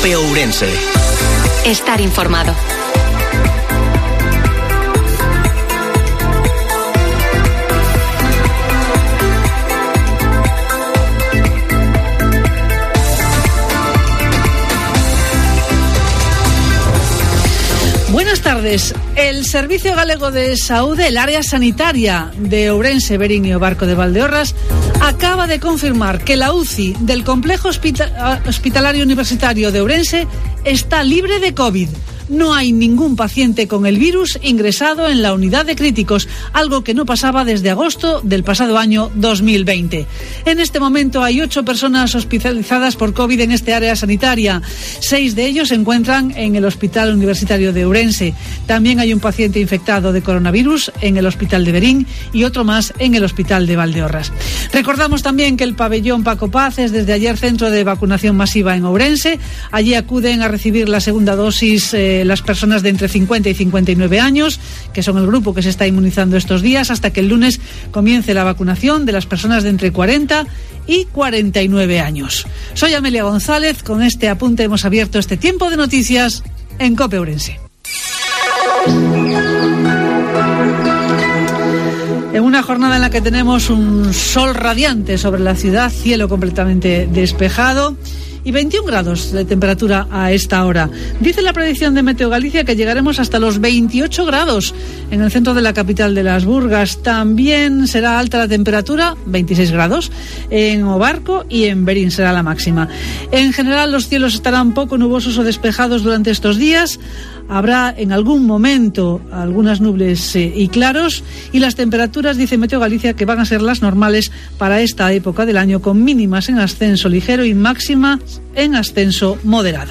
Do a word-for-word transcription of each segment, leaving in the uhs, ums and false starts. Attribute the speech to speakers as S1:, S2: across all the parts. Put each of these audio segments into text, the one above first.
S1: COPE Ourense.
S2: Estar informado.
S3: Buenas tardes. El Servicio Galego de Saúde, el área sanitaria de Ourense, Verín y o Barco de Valdeorras, acaba de confirmar que la U C I del Complejo Hospital- Hospitalario Universitario de Ourense está libre de COVID. No hay ningún paciente con el virus ingresado en la unidad de críticos, algo que no pasaba desde agosto del pasado año dos mil veinte. En este momento hay ocho personas hospitalizadas por COVID en este área sanitaria. Seis de ellos se encuentran en el Hospital Universitario de Ourense. También hay un paciente infectado de coronavirus en el Hospital de Verín y otro más en el Hospital de Valdeorras. Recordamos también que el pabellón Paco Paz es desde ayer centro de vacunación masiva en Ourense. Allí acuden a recibir la segunda dosis eh, las personas de entre cincuenta y cincuenta y nueve años, que son el grupo que se está inmunizando estos días, hasta que el lunes comience la vacunación de las personas de entre cuarenta y cuarenta y nueve años. Soy Amelia González. Con este apunte hemos abierto este tiempo de noticias en COPE Ourense. En una jornada en la que tenemos un sol radiante sobre la ciudad, cielo completamente despejado y veintiún grados de temperatura a esta hora. Dice la predicción de Meteo Galicia que llegaremos hasta los veintiocho grados en el centro de la capital de Las Burgas. También será alta la temperatura, veintiséis grados, en Obarco y en Verín será la máxima. En general los cielos estarán poco nubosos o despejados durante estos días. Habrá en algún momento algunas nubes eh, y claros, y las temperaturas, dice Meteo Galicia, que van a ser las normales para esta época del año, con mínimas en ascenso ligero y máximas en ascenso moderado.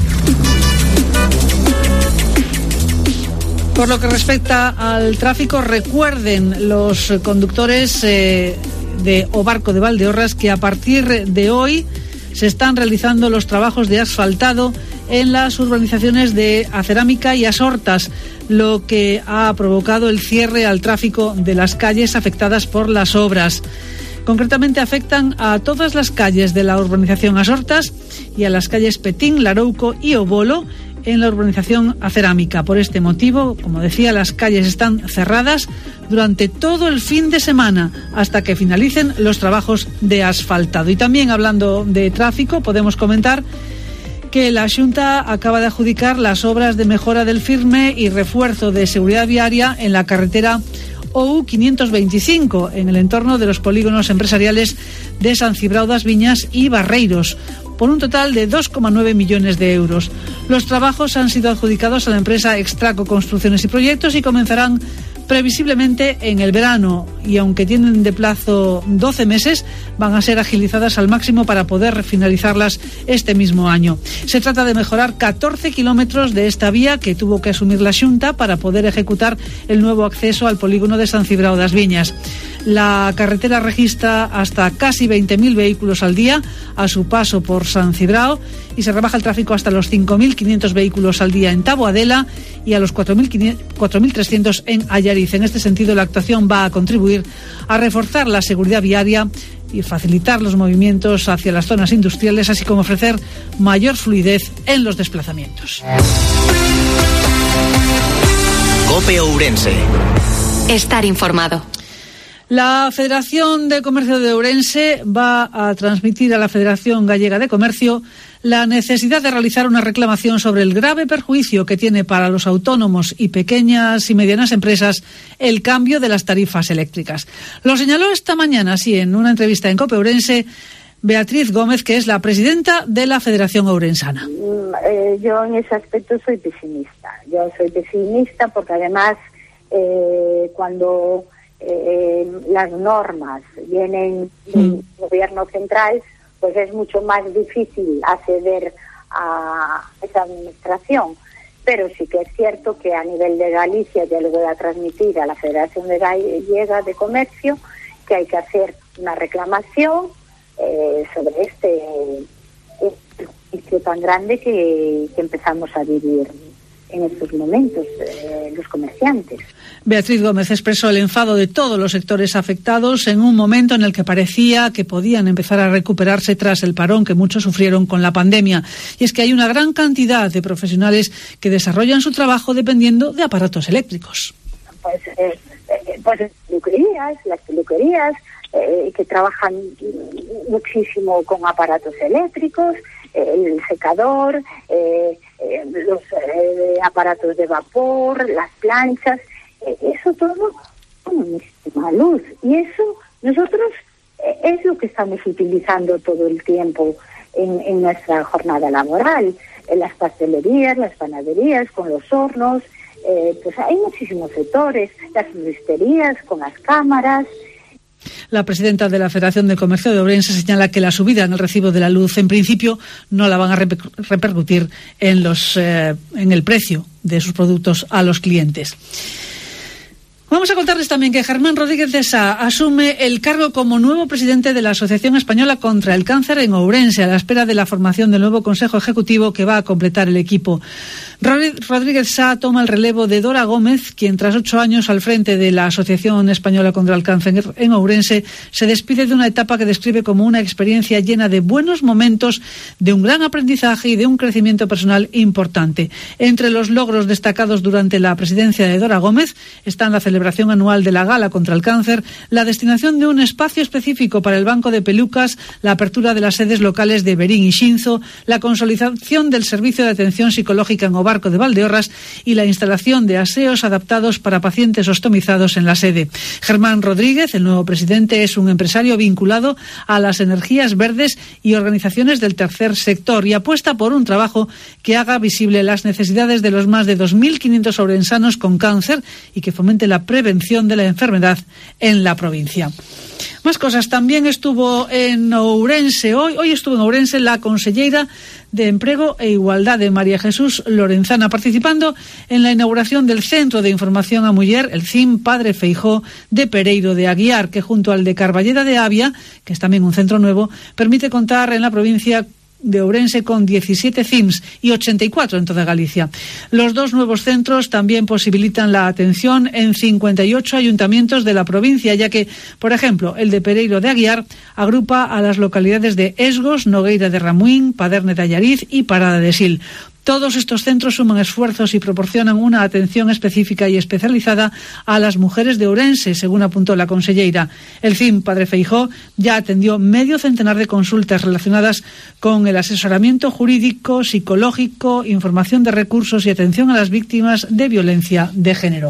S3: Por lo que respecta al tráfico, recuerden los conductores eh, de Obarco de Valdeorras que a partir de hoy se están realizando los trabajos de asfaltado en las urbanizaciones de Acerámica y Asortas, lo que ha provocado el cierre al tráfico de las calles afectadas por las obras. Concretamente afectan a todas las calles de la urbanización Asortas y a las calles Petín, Larouco y Obolo en la urbanización Acerámica. Por este motivo, como decía, las calles están cerradas durante todo el fin de semana hasta que finalicen los trabajos de asfaltado. Y también, hablando de tráfico, podemos comentar que la Xunta acaba de adjudicar las obras de mejora del firme y refuerzo de seguridad viaria en la carretera O U quinientos veinticinco, en el entorno de los polígonos empresariales de San Cibrao das Viñas y Barreiros, por un total de dos coma nueve millones de euros. Los trabajos han sido adjudicados a la empresa Extraco Construcciones y Proyectos y comenzarán previsiblemente en el verano, y aunque tienen de plazo doce meses, van a ser agilizadas al máximo para poder finalizarlas este mismo año. Se trata de mejorar catorce kilómetros de esta vía que tuvo que asumir la Xunta para poder ejecutar el nuevo acceso al polígono de San Cibrao das Viñas. La carretera registra hasta casi veinte mil vehículos al día a su paso por San Cibrao y se rebaja el tráfico hasta los cinco mil quinientos vehículos al día en Taboadela y a los cuatro mil trescientos en Allariz. En este sentido, la actuación va a contribuir a reforzar la seguridad viaria y facilitar los movimientos hacia las zonas industriales, así como ofrecer mayor fluidez en los desplazamientos.
S1: COPE Ourense.
S2: Estar informado.
S3: La Federación de Comercio de Ourense va a transmitir a la Federación Gallega de Comercio la necesidad de realizar una reclamación sobre el grave perjuicio que tiene para los autónomos y pequeñas y medianas empresas el cambio de las tarifas eléctricas. Lo señaló esta mañana, así, en una entrevista en COPE Ourense, Beatriz Gómez, que es la presidenta de la Federación Ourensana.
S4: Eh, yo en ese aspecto soy pesimista. Yo soy pesimista porque además eh, cuando Eh, las normas vienen del mm. gobierno central, pues es mucho más difícil acceder a esa administración. Pero sí que es cierto que a nivel de Galicia, ya lo voy a transmitir a la Federación de Gallega de Comercio, que hay que hacer una reclamación eh, sobre este juicio tan grande que, que empezamos a vivir en estos momentos. Eh, los comerciantes.
S3: Beatriz Gómez expresó el enfado de todos los sectores afectados en un momento en el que parecía que podían empezar a recuperarse tras el parón que muchos sufrieron con la pandemia. Y es que hay una gran cantidad de profesionales que desarrollan su trabajo dependiendo de aparatos eléctricos.
S4: Pues, eh, eh, pues las peluquerías, las peluquerías eh, que trabajan muchísimo con aparatos eléctricos, eh, el secador, eh, eh, los eh, aparatos de vapor, las planchas. Eso todo con muchísima luz, y eso nosotros eh, es lo que estamos utilizando todo el tiempo en, en nuestra jornada laboral, en las pastelerías, las panaderías, con los hornos, eh, pues hay muchísimos sectores, las floristerías con las cámaras.
S3: La presidenta de la Federación de Comercio de Ourense señala que la subida en el recibo de la luz en principio no la van a reper- repercutir en los eh, en el precio de sus productos a los clientes. Vamos a contarles también que Germán Rodríguez de Sá asume el cargo como nuevo presidente de la Asociación Española contra el Cáncer en Ourense, a la espera de la formación del nuevo Consejo Ejecutivo que va a completar el equipo. Rodríguez Sá toma el relevo de Dora Gómez, quien tras ocho años al frente de la Asociación Española contra el Cáncer en Ourense se despide de una etapa que describe como una experiencia llena de buenos momentos, de un gran aprendizaje y de un crecimiento personal importante. Entre los logros destacados durante la presidencia de Dora Gómez están la celebración celebración anual de la Gala contra el Cáncer, la destinación de un espacio específico para el Banco de Pelucas, la apertura de las sedes locales de Berín y Xinzo, la consolidación del servicio de atención psicológica en Obarco de Valdeorras y la instalación de aseos adaptados para pacientes ostomizados en la sede. Germán Rodríguez, el nuevo presidente, es un empresario vinculado a las energías verdes y organizaciones del tercer sector y apuesta por un trabajo que haga visible las necesidades de los más de dos mil quinientos ourensanos con cáncer y que fomente la prevención de la enfermedad en la provincia. Más cosas. También estuvo en Ourense hoy, hoy estuvo en Ourense la consellera de Empleo e Igualdade, María Jesús Lorenzana, participando en la inauguración del Centro de Información a Muller, el C I M Padre Feijó de Pereiro de Aguiar, que junto al de Carballeda de Avia, que es también un centro nuevo, permite contar en la provincia de Ourense con diecisiete C I Ms y ochenta y cuatro en toda Galicia. Los dos nuevos centros también posibilitan la atención en cincuenta y ocho ayuntamientos de la provincia, ya que, por ejemplo, el de Pereiro de Aguiar agrupa a las localidades de Esgos, Nogueira de Ramuín, Paderne de Allariz y Parada de Sil. Todos estos centros suman esfuerzos y proporcionan una atención específica y especializada a las mujeres de Ourense, según apuntó la conselleira. El C I M Padre Feijó ya atendió medio centenar de consultas relacionadas con el asesoramiento jurídico, psicológico, información de recursos y atención a las víctimas de violencia de género.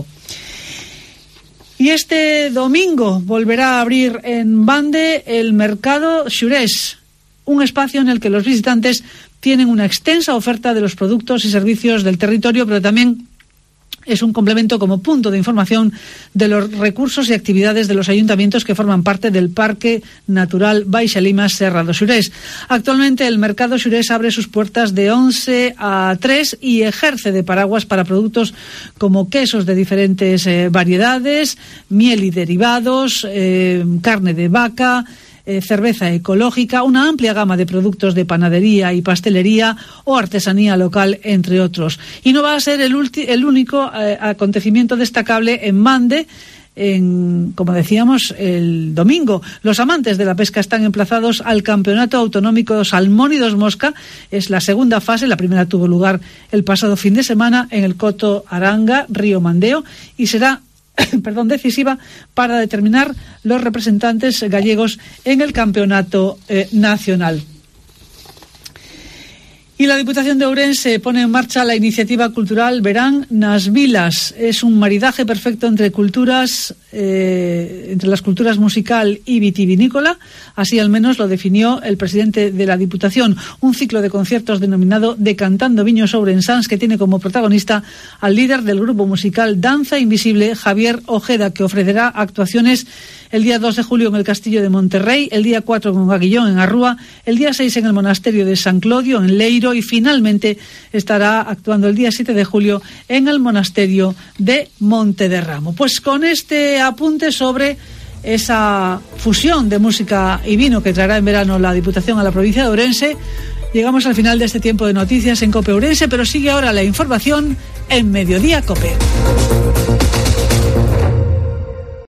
S3: Y este domingo volverá a abrir en Bande el mercado Xurés, un espacio en el que los visitantes tienen una extensa oferta de los productos y servicios del territorio, pero también es un complemento como punto de información de los recursos y actividades de los ayuntamientos que forman parte del Parque Natural Baixa Limas Serra do Xurés. Actualmente el mercado Xurés abre sus puertas de once a tres y ejerce de paraguas para productos como quesos de diferentes eh, variedades, miel y derivados, eh, carne de vaca, Eh, cerveza ecológica, una amplia gama de productos de panadería y pastelería o artesanía local, entre otros. Y no va a ser el, ulti- el único eh, acontecimiento destacable en Mande, en, como decíamos, el domingo. Los amantes de la pesca están emplazados al Campeonato Autonómico Salmónidos Mosca. Es la segunda fase, la primera tuvo lugar el pasado fin de semana en el Coto Aranga, Río Mandeo, y será perdón, decisiva para determinar los representantes gallegos en el campeonato eh, nacional. Y la Diputación de Ourense pone en marcha la iniciativa cultural Verán nas Vilas. Es un maridaje perfecto entre culturas, eh, entre las culturas musical y vitivinícola. Así al menos lo definió el presidente de la Diputación. Un ciclo de conciertos denominado Decantando Viños Ourensáns, que tiene como protagonista al líder del grupo musical Danza Invisible, Javier Ojeda, que ofrecerá actuaciones el día dos de julio en el Castillo de Monterrey, el día cuatro en Aguillón, en Arrúa, el día seis en el Monasterio de San Clodio, en Leiro, y finalmente estará actuando el día siete de julio en el Monasterio de Montederramo. Pues con este apunte sobre esa fusión de música y vino que traerá en verano la Diputación a la provincia de Ourense, llegamos al final de este tiempo de noticias en COPE Ourense, pero sigue ahora la información en Mediodía COPE.